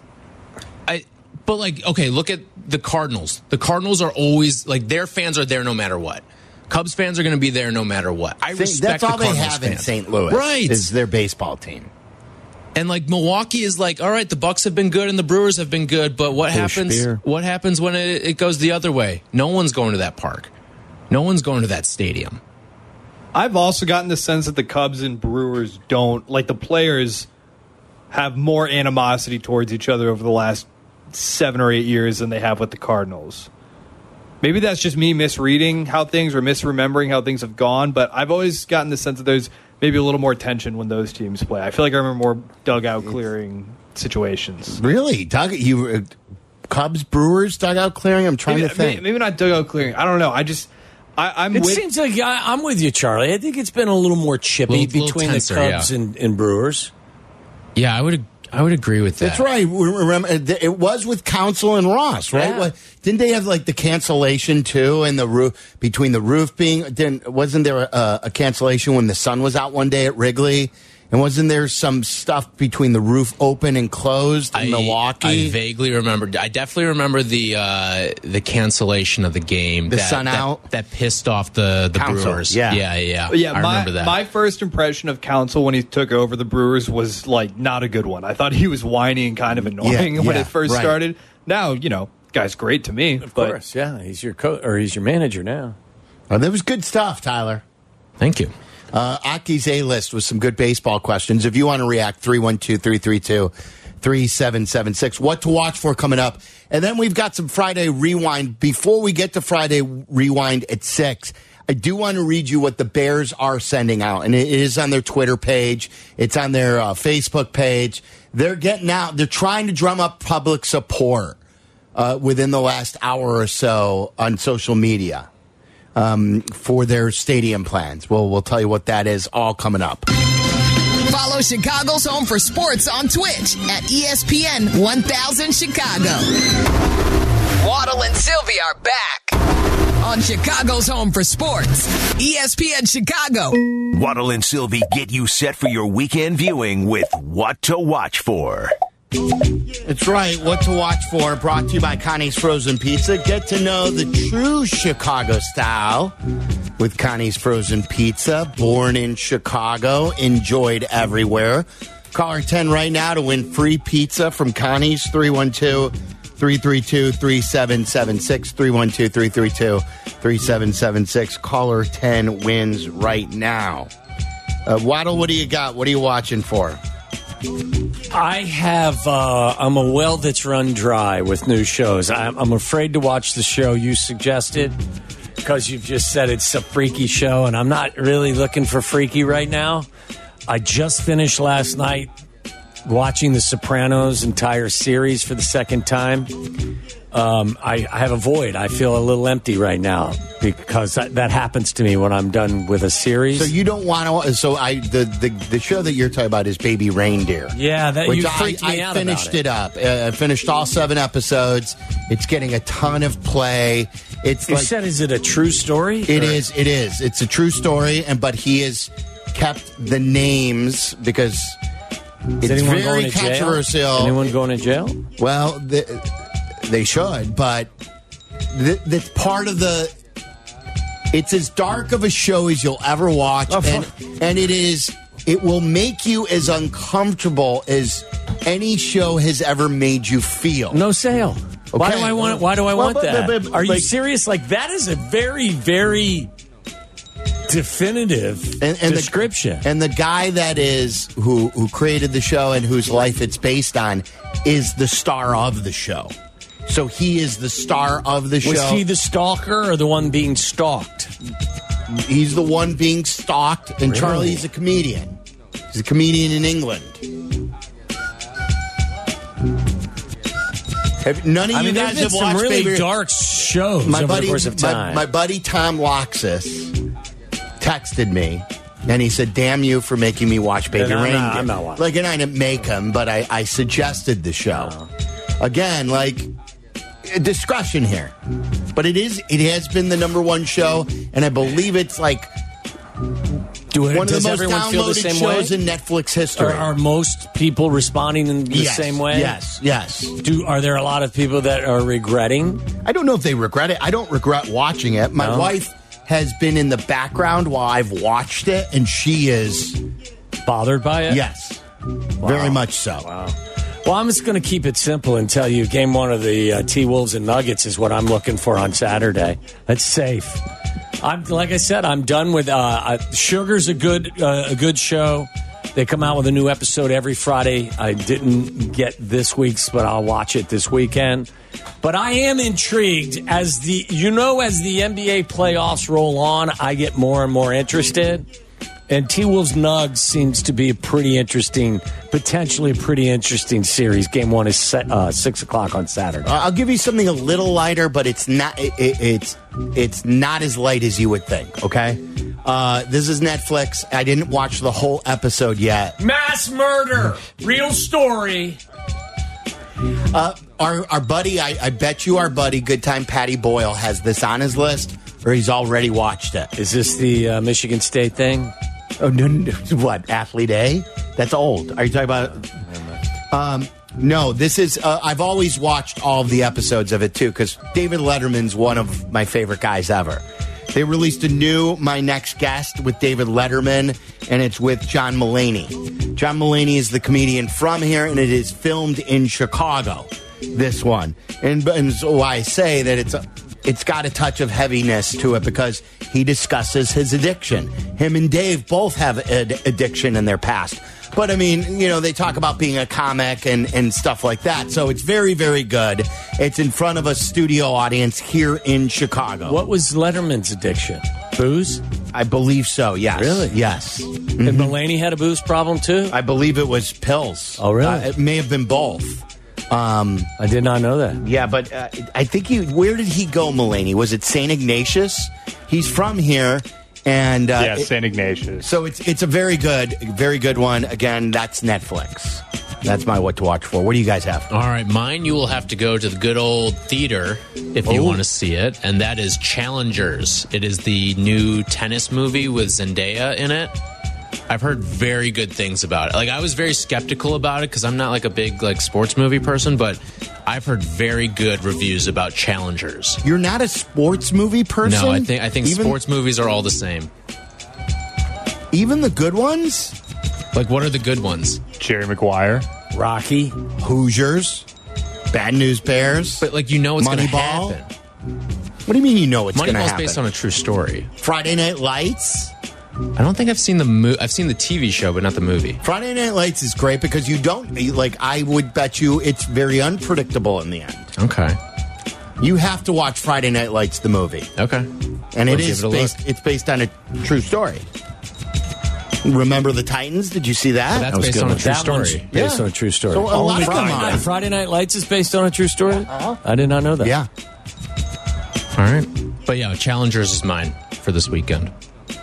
I, but, like, okay, look at the Cardinals. The Cardinals are always, like, their fans are there no matter what. Cubs fans are going to be there no matter what. I Think respect that's all the they Cardinals have in fans. Saint Louis. Right. Is their baseball team. And, like, Milwaukee is like, all right, the Bucks have been good and the Brewers have been good, but what Fish happens beer. What happens when it, it goes the other way? No one's going to that park. No one's going to that stadium. I've also gotten the sense that the Cubs and Brewers don't, like, the players have more animosity towards each other over the last seven or eight years than they have with the Cardinals. Maybe that's just me misreading how things or misremembering how things have gone, but I've always gotten the sense that there's maybe a little more tension when those teams play. I feel like I remember more dugout clearing situations. Really? Dug, you, uh, Cubs, Brewers, dugout clearing? I'm trying Maybe, to think. maybe not dugout clearing. I don't know. I just... I, I'm It with, seems like I, I'm with you, Charlie. I think it's been a little more chippy Little- little between tenser, the Cubs yeah. and, and Brewers. Yeah, I would I would agree with that. That's right. Remember, it was with Council and Ross, right? Yeah. What- Didn't they have like the cancellation too, and the roof between the roof being? Didn't wasn't there a, a cancellation when the sun was out one day at Wrigley? And wasn't there some stuff between the roof open and closed in I, Milwaukee? I vaguely remember. I definitely remember the uh, the cancellation of the game. The that, sun that, out? that pissed off the the Council, Brewers. yeah. yeah, yeah. Yeah, I my, remember that. My first impression of Council when he took over the Brewers was like not a good one. I thought he was whiny and kind of annoying Yeah, when yeah, it first right. started. Now, you know, guy's great to me. Of but course, yeah. He's your co- or he's your manager now. Oh, that was good stuff, Tyler. Thank you. Uh, Aki's A-List with some good baseball questions. If you want to react, three one two, three three two, three seven seven six. What to watch for coming up. And then we've got some Friday Rewind. Before we get to Friday Rewind at six, I do want to read you what the Bears are sending out. And it is on their Twitter page. It's on their uh, Facebook page. They're getting out. They're trying to drum up public support uh, within the last hour or so on social media. Um, for their stadium plans. Well, we'll tell you what that is all coming up. Follow Chicago's Home for Sports on Twitch at E S P N one thousand Chicago. Waddle and Sylvie are back on Chicago's Home for Sports, E S P N Chicago. Waddle and Sylvie get you set for your weekend viewing with What to Watch For. That's right. What to watch for, brought to you by Connie's Frozen Pizza. Get to know the true Chicago style with Connie's Frozen Pizza. Born in Chicago, enjoyed everywhere. Call her ten right now to win free pizza from Connie's. three one two, three three two, three seven seven six. three one two, three three two, three seven seven six. Caller ten wins right now. Uh, Waddle, what do you got? What are you watching for? I have, uh, I'm a well that's run dry with new shows. I'm, I'm afraid to watch the show you suggested because you've just said it's a freaky show, and I'm not really looking for freaky right now. I just finished last night watching The Sopranos entire series for the second time. Um, I, I have a void. I feel a little empty right now because that, that happens to me when I'm done with a series. So you don't want to. So I the, the the show that you're talking about is Baby Reindeer. Yeah, that which you I, freaked me I out finished about it. it up. Uh, I finished all seven episodes. It's getting a ton of play. It's You like, said, is it a true story? It or? is. It is. It's a true story, and but he has kept the names because Is it's anyone very going to controversial. Jail? Anyone going to jail? Well, the, they should, but th- that's part of the. It's as dark of a show as you'll ever watch, Oh, and, and it is. It will make you as uncomfortable as any show has ever made you feel. No sale. Why Okay. do I want? Why do I Well, want but- that? but- but- Are you like- serious? Like that is a very, very definitive And, and description. The, and the guy that is who who created the show and whose life it's based on is the star of the show. So he is the star of the show. Was he the stalker or the one being stalked? He's the one being stalked, and Really? Charlie's a comedian. He's a comedian in England. Have, none of I you mean, guys there's have been some watched really Baby dark shows my over buddy, the course of my, time. my buddy Tom Loxis texted me, and he said, "Damn you for making me watch Baby And I'm Reindeer." not- I'm not watching. Like, and I didn't make him, but I, I suggested the show. No. Again, like discretion here, but it is. It has been the number one show, and I believe it's like Do it, one of does the most everyone feel the downloaded same shows way? in Netflix history. Are, are most people responding in the yes, same way? Yes, yes. Do are there a lot of people that are regretting? I don't know if they regret it. I don't regret watching it. My No? wife has been in the background while I've watched it, and she is Bothered by it? yes, very much so. Wow. Well, I'm just going to keep it simple and tell you game one of the uh, T-Wolves and Nuggets is what I'm looking for on Saturday. That's safe. I'm like I said, I'm done with uh, uh, Sugar's a good uh, a good show. They come out with a new episode every Friday. I didn't get this week's, but I'll watch it this weekend. But I am intrigued as the you know as the N B A playoffs roll on, I get more and more interested. And T-Wolves Nugs seems to be a pretty interesting, potentially a pretty interesting series. Game one is set, uh, six o'clock on Saturday. Uh, I'll give you something a little lighter, but it's not. It, it, it's it's not as light as you would think. Okay, uh, this is Netflix. I didn't watch the whole episode yet. Mass murder, real story. Uh, our our buddy, I, I bet you, our buddy, Good Time Patty Boyle has this on his list, or he's already watched it. Is this the uh, Michigan State thing? Oh no, no! What, Athlete A? That's old. Are you talking about? Um, no, this is. Uh, I've always watched all of the episodes of it too, because David Letterman's one of my favorite guys ever. They released a new My Next Guest with David Letterman, and it's with John Mulaney. John Mulaney is the comedian from here, and it is filmed in Chicago. This one, and, and so why I say that it's. A, It's got a touch of heaviness to it because he discusses his addiction. Him and Dave both have ad- addiction in their past. But, I mean, you know, they talk about being a comic and, and stuff like that. So it's very, very good. It's in front of a studio audience here in Chicago. What was Letterman's addiction? Booze? I believe so, yes. Really? Yes. Mm-hmm. And Mulaney had a booze problem, too? I believe it was pills. Oh, really? Uh, it may have been both. Um, I did not know that. Yeah, but uh, I think he. Where did he go, Mulaney? Was it Saint Ignatius? He's from here, And uh, yeah, it- Saint Ignatius. so it's it's a very good, very good one. Again, that's Netflix. That's my what to watch for. What do you guys have? All right, mine, you will have to go to the good old theater if you Oh. want to see it, and that is Challengers. It is the new tennis movie with Zendaya in it. I've heard very good things about it. Like, I was very skeptical about it because I'm not like a big like sports movie person, but I've heard very good reviews about Challengers. You're not a sports movie person? No, I think I think even, sports movies are all the same. Even the good ones? Like, what are the good ones? Jerry Maguire. Rocky. Hoosiers. Bad News Bears. But like, you know it's going to Moneyball? happen. What do you mean you know it's going to Moneyball's happen? based on a true story. Friday Night Lights? I don't think I've seen the mo- I've seen the T V show, but not the movie. Friday Night Lights is great because you don't, like, I would bet you it's very unpredictable in the end. Okay. You have to watch Friday Night Lights, the movie. Okay. And We'll it give is it a look. based, it's based on a true story. Remember the Titans? Did you see that? That's That was based good on a one. true That one's story. Based Yeah. on a true story. So a lot Only of them Friday, are. Friday Night Lights is based on a true story? Uh-huh. I did not know that. Yeah. All right. But yeah, Challengers is mine for this weekend.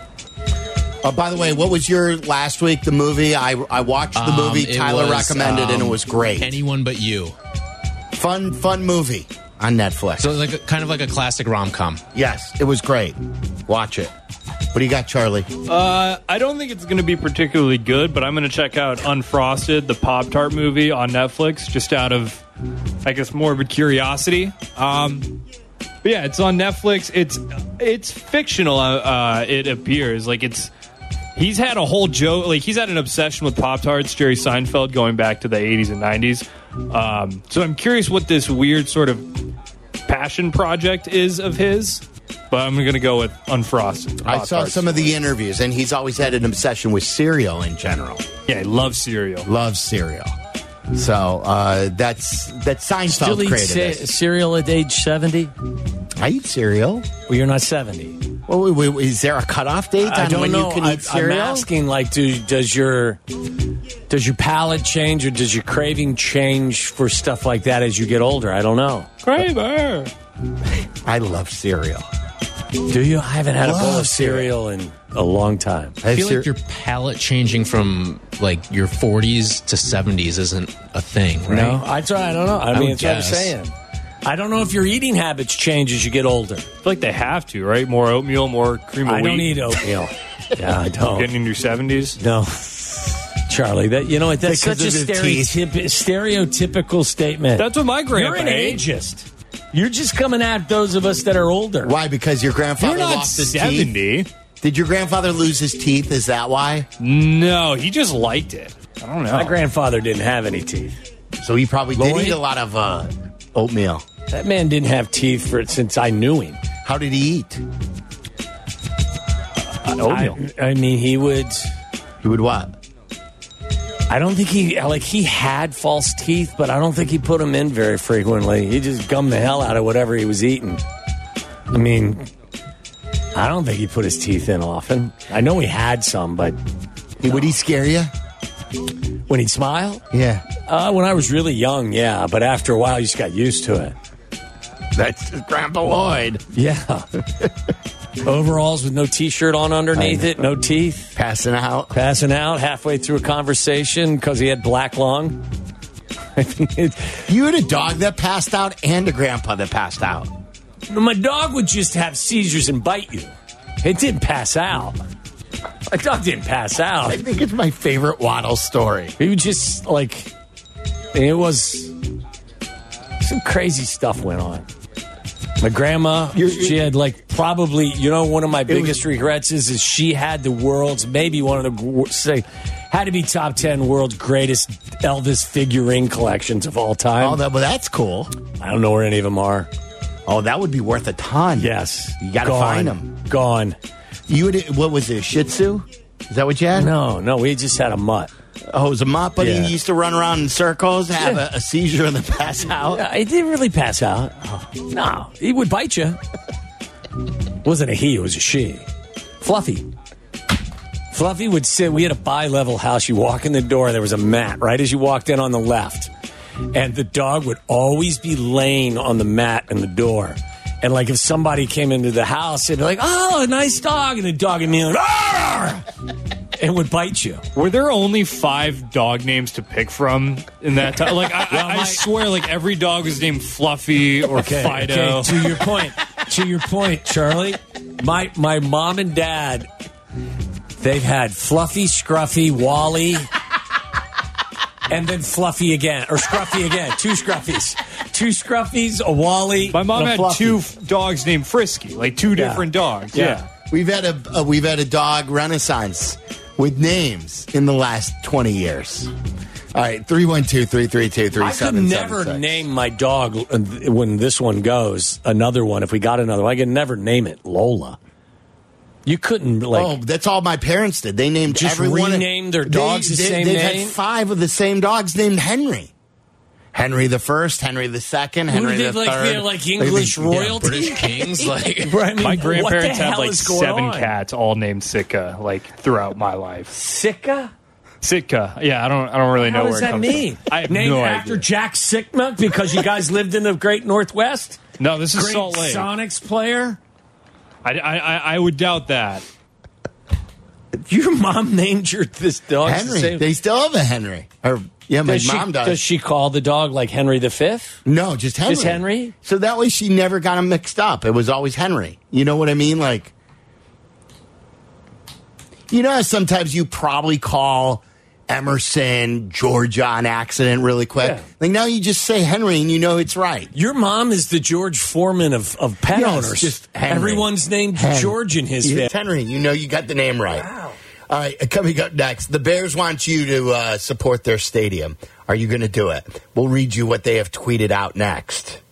Uh, by the way, what was your last week, the movie? I, I watched the Um, movie it Tyler was, recommended, and it um, was great. Anyone But You. Fun, fun movie on Netflix. So like a, kind of like a classic rom-com. yes, it was great. Watch it. What do you got, Charlie? Uh, I don't think it's going to be particularly good, but I'm going to check out Unfrosted, the Pop-Tart movie on Netflix, just out of, I guess, morbid curiosity. Um, but yeah, it's on Netflix. It's it's fictional. Uh, uh, it appears like it's. He's had a whole joke, like he's had an obsession with Pop-Tarts, Jerry Seinfeld, going back to the eighties and nineties. Um, so I'm curious what this weird sort of passion project is of his. But I'm going to go with Unfrosted. I saw Pop-Tarts. some of the interviews, and he's always had an obsession with cereal in general. Yeah, I love cereal. Loves cereal. So uh, that's that Seinfeld Still eat created ce- this. cereal at age seventy? I eat cereal. Well, you're not seventy. Well, wait, wait, is there a cutoff date I on don't when know. you can I, eat cereal? I'm asking, like, do, does your does your palate change or does your craving change for stuff like that as you get older? I don't know. Kramer. I love cereal. Do you? I haven't had a bowl Love of cereal in a long time. I feel like your palate changing from like your forties to seventies isn't a thing, right? No, I try. I don't know. I, I mean, would it's what I'm guess. saying. I don't know if your eating habits change as you get older. I feel like they have to, right? More oatmeal, more cream of I wheat. don't eat oatmeal. Yeah, I don't. Getting in your seventies. No, Charlie. That you know what? That's Because such a of the teeth. stereotyp- stereotypical statement. That's what my grandpa You're an ate. ageist. You're just coming at those of us that are older. Why? Because your grandfather You're not lost his seventy. teeth? Did your grandfather lose his teeth? Is that why? No, he just liked it. I don't know. My grandfather didn't have any teeth. So he probably Lloyd? did eat a lot of uh, oatmeal. That man didn't have teeth for since I knew him. How did he eat? oatmeal. I, I mean, he would. He would what? I don't think he like he had false teeth, but I don't think he put them in very frequently. He just gummed the hell out of whatever he was eating. I mean, I don't think he put his teeth in often. I know he had some, but He, Would he scare you? when he'd smile, Yeah. uh, when I was really young, yeah. But after a while, you just got used to it. That's Grandpa Lloyd. Yeah. Overalls with no T-shirt on underneath it, no teeth. Passing out. Passing out halfway through a conversation because he had black lung. I mean, it, You had a dog that passed out and a grandpa that passed out. my dog would just have seizures and bite you. It didn't pass out. My dog didn't pass out. I think it's my favorite Waddle story. He would just like it was some crazy stuff went on. My grandma, You're- she had like probably, you know, one of my was- biggest regrets is, is she had the world's, maybe one of the, say, had to be top ten world's greatest Elvis figurine collections of all time. Oh, that, well, that's cool. I don't know where any of them are. Oh, that would be worth a ton. Yes. You got to Gone. find them. Gone. You would, what was it, Shih Tzu? Is that what you had? No, no, we just had a mutt. Oh, it was a mop, but Yeah. he used to run around in circles, have Yeah. a, a seizure, and then pass out. Uh, He didn't really pass out. No, he would bite you. Wasn't a he, it was a she. Fluffy. Fluffy would sit, we had a bi-level house. You walk in the door, there was a mat right as you walked in on the left. And the dog would always be laying on the mat in the door. And like if somebody came into the house, they'd be like, "Oh, a nice dog," and the dog would be like, "Arr!" and would bite you. Were there only five dog names to pick from in that time? Like I, well, I, I my, swear, like every dog was named Fluffy or okay, Fido. Okay, to your point, to your point, Charlie. My my mom and dad, they've had Fluffy, Scruffy, Wally, and then Fluffy again or Scruffy again. Two Scruffies, two Scruffies, a Wally. My mom and a had Fluffy. two f- dogs named Frisky, like two Yeah. different dogs. Yeah. yeah. We've had a uh, we've had a dog renaissance with names in the last twenty years. All right, three one two, three three two, three seven seven six. I could never name my dog uh, when this one goes, another one, if we got another one. I could never name it Lola. You couldn't, like... Oh, that's all my parents did. They named just everyone... renamed their dogs they, the they, same they've name? had five of the same dogs named Henry. Henry the First, Henry the Second, Henry Who the did they, like, Third. they're like English royalty? British kings, like I mean, My grandparents what the had hell like is going seven on? cats, all named Sitka, like throughout my life. Sitka? Sitka, yeah, I don't, I don't really know How where does it that comes mean? from. I have Named no after idea. Jack Sikma because you guys lived in the Great Northwest? No, this is Great Salt Lake. Sonics player? I, I, I, I would doubt that. Your mom named your this dog Henry. the same- They still have a Henry. Or yeah, my does she, mom does. Does she call the dog like Henry the Fifth? No, just Henry. Just Henry? So that way she never got them mixed up. It was always Henry. You know what I mean? Like, you know how sometimes you probably call Emerson Georgia on accident really quick? Yeah. Like now you just say Henry and you know it's right. Your mom is the George Foreman of, of pet Yes, owners. just Henry. Everyone's named Hen- George in his It's family. Henry. You know you got the name right. Wow. All right, coming up next, the Bears want you to uh, support their stadium. Are you going to do it? We'll read you what they have tweeted out next.